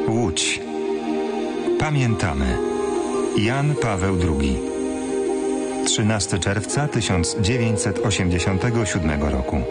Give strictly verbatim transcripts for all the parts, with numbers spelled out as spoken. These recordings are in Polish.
Łódź. Pamiętamy. Jan Paweł drugi. trzynastego czerwca tysiąc dziewięćset osiemdziesiątego siódmego roku.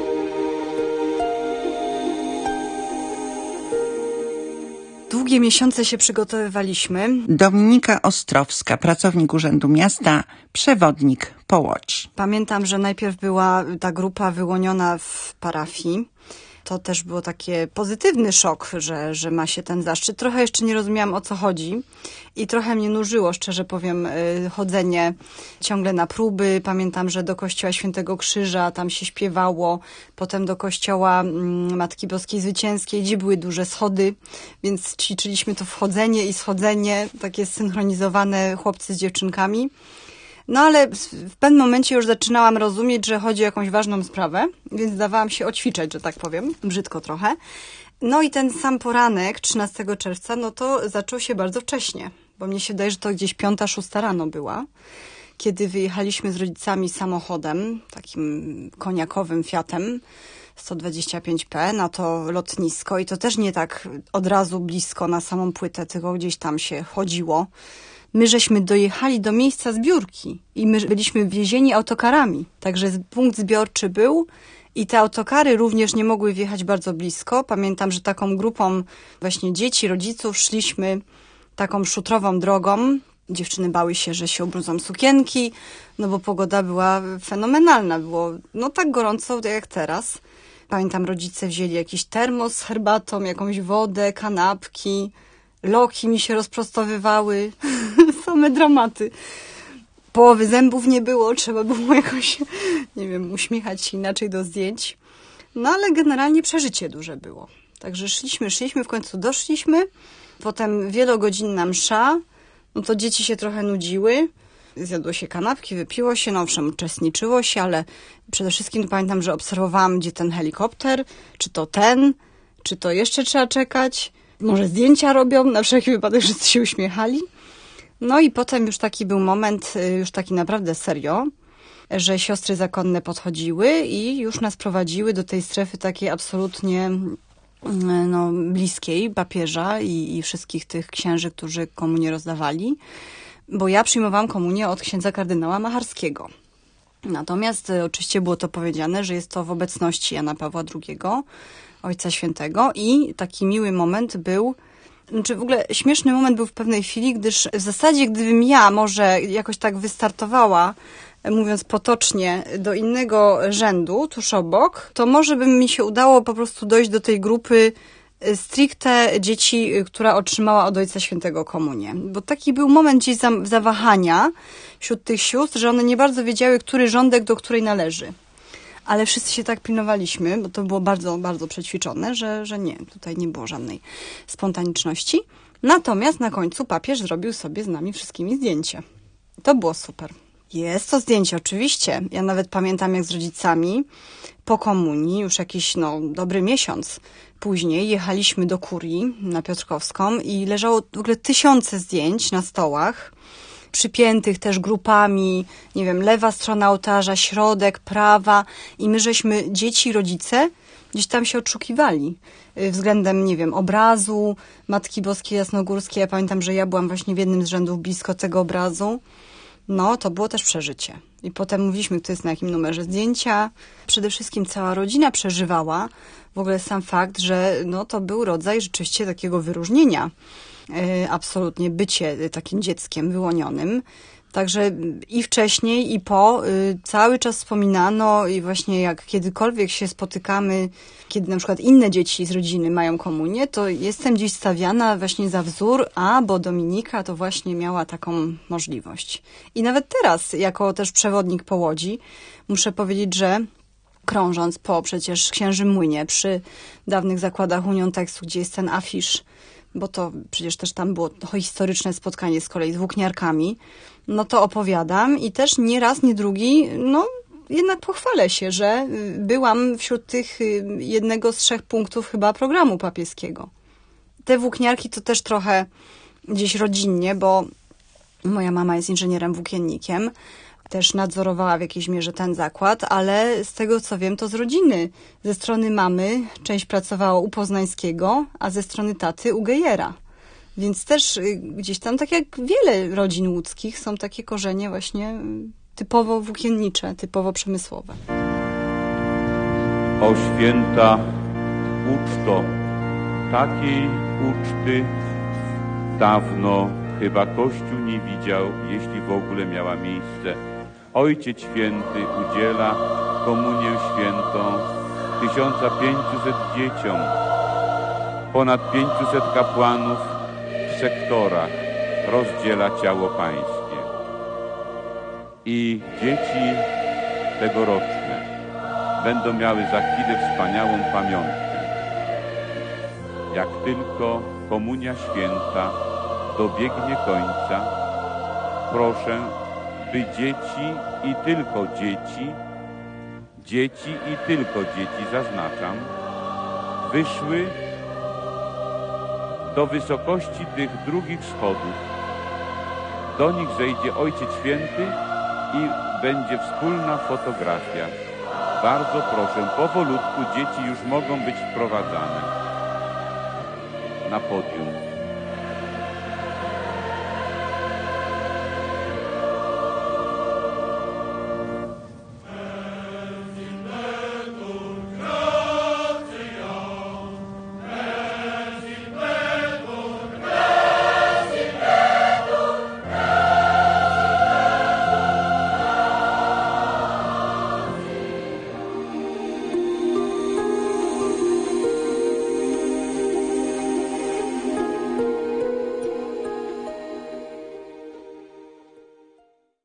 Długie miesiące się przygotowywaliśmy. Dominika Ostrowska, pracownik Urzędu Miasta, przewodnik po Łodzi. Pamiętam, że najpierw była ta grupa wyłoniona w parafii. To też było takie pozytywny szok, że, że ma się ten zaszczyt. Trochę jeszcze nie rozumiałam, o co chodzi i trochę mnie nużyło, szczerze powiem, chodzenie ciągle na próby. Pamiętam, że do kościoła Świętego Krzyża tam się śpiewało, potem do kościoła Matki Boskiej Zwycięskiej, gdzie były duże schody, więc ćwiczyliśmy to wchodzenie i schodzenie, takie synchronizowane chłopcy z dziewczynkami. No ale w pewnym momencie już zaczynałam rozumieć, że chodzi o jakąś ważną sprawę, więc dawałam się oćwiczać, że tak powiem, brzydko trochę. No i ten sam poranek, trzynastego czerwca, no to zaczął się bardzo wcześnie, bo mnie się wydaje, że to gdzieś piąta, szósta rano była, kiedy wyjechaliśmy z rodzicami samochodem, takim koniakowym Fiatem sto dwadzieścia pięć P na to lotnisko i to też nie tak od razu blisko na samą płytę, tylko gdzieś tam się chodziło. My żeśmy dojechali do miejsca zbiórki i my byliśmy wiezieni autokarami. Także punkt zbiorczy był i te autokary również nie mogły wjechać bardzo blisko. Pamiętam, że taką grupą właśnie dzieci, rodziców szliśmy taką szutrową drogą. Dziewczyny bały się, że się ubrudzą sukienki, no bo pogoda była fenomenalna. Było no tak gorąco jak teraz. Pamiętam, rodzice wzięli jakiś termos z herbatą, jakąś wodę, kanapki. Loki mi się rozprostowywały, same dramaty. Połowy zębów nie było, trzeba było jakoś, nie wiem, uśmiechać się inaczej do zdjęć. No ale generalnie przeżycie duże było. Także szliśmy, szliśmy, w końcu doszliśmy. Potem wielogodzinna msza, no to dzieci się trochę nudziły. Zjadło się kanapki, wypiło się, no owszem, uczestniczyło się, ale przede wszystkim pamiętam, że obserwowałam, gdzie ten helikopter, czy to ten, czy to jeszcze trzeba czekać. Może zdjęcia robią, na wszelki wypadek wszyscy się uśmiechali. No i potem już taki był moment, już taki naprawdę serio, że siostry zakonne podchodziły i już nas prowadziły do tej strefy takiej absolutnie no, bliskiej papieża i, i wszystkich tych księży, którzy komunię rozdawali. Bo ja przyjmowałam komunię od księdza kardynała Macharskiego. Natomiast oczywiście było to powiedziane, że jest to w obecności Jana Pawła drugiego, Ojca Świętego i taki miły moment był, znaczy w ogóle śmieszny moment był w pewnej chwili, gdyż w zasadzie gdybym ja może jakoś tak wystartowała, mówiąc potocznie, do innego rzędu tuż obok, to może by mi się udało po prostu dojść do tej grupy stricte dzieci, która otrzymała od Ojca Świętego komunię. Bo taki był moment gdzieś zawahania wśród tych sióstr, że one nie bardzo wiedziały, który rządek do której należy. Ale wszyscy się tak pilnowaliśmy, bo to było bardzo, bardzo przećwiczone, że, że nie, tutaj nie było żadnej spontaniczności. Natomiast na końcu papież zrobił sobie z nami wszystkimi zdjęcie. To było super. Jest to zdjęcie, oczywiście. Ja nawet pamiętam, jak z rodzicami po komunii, już jakiś no, dobry miesiąc później, jechaliśmy do kurii na Piotrkowską i leżało w ogóle tysiące zdjęć na stołach, przypiętych też grupami, nie wiem, lewa strona ołtarza, środek, prawa i my żeśmy, dzieci i rodzice, gdzieś tam się odszukiwali względem, nie wiem, obrazu Matki Boskiej Jasnogórskiej. Ja pamiętam, że ja byłam właśnie w jednym z rzędów blisko tego obrazu. No, to było też przeżycie. I potem mówiliśmy, kto jest na jakim numerze zdjęcia. Przede wszystkim cała rodzina przeżywała w ogóle sam fakt, że no, to był rodzaj rzeczywiście takiego wyróżnienia. Absolutnie bycie takim dzieckiem wyłonionym. Także i wcześniej, i po cały czas wspominano i właśnie jak kiedykolwiek się spotykamy, kiedy na przykład inne dzieci z rodziny mają komunię, to jestem gdzieś stawiana właśnie za wzór, a bo Dominika to właśnie miała taką możliwość. I nawet teraz, jako też przewodnik po Łodzi, muszę powiedzieć, że krążąc po przecież Księżym Młynie przy dawnych zakładach Union Tekstu, gdzie jest ten afisz, bo to przecież też tam było to historyczne spotkanie z kolei z włókniarkami, no to opowiadam i też nie raz, nie drugi, no jednak pochwalę się, że byłam wśród tych jednego z trzech punktów chyba programu papieskiego. Te włókniarki to też trochę gdzieś rodzinnie, bo moja mama jest inżynierem włókiennikiem, też nadzorowała w jakiejś mierze ten zakład, ale z tego co wiem, to z rodziny. Ze strony mamy część pracowała u Poznańskiego, a ze strony taty u Gejera. Więc też gdzieś tam, tak jak wiele rodzin łódzkich, są takie korzenie właśnie typowo włókiennicze, typowo przemysłowe. O święta uczto, takiej uczty dawno chyba Kościół nie widział, jeśli w ogóle miała miejsce. Ojciec Święty udziela komunię świętą tysiąc pięćset dzieciom, ponad pięćset kapłanów w sektorach rozdziela ciało pańskie. I dzieci tegoroczne będą miały za chwilę wspaniałą pamiątkę. Jak tylko komunia święta dobiegnie końca, proszę, by dzieci i tylko dzieci, dzieci i tylko dzieci, zaznaczam, wyszły do wysokości tych drugich schodów. Do nich zejdzie Ojciec Święty i będzie wspólna fotografia. Bardzo proszę, powolutku dzieci już mogą być wprowadzane na podium.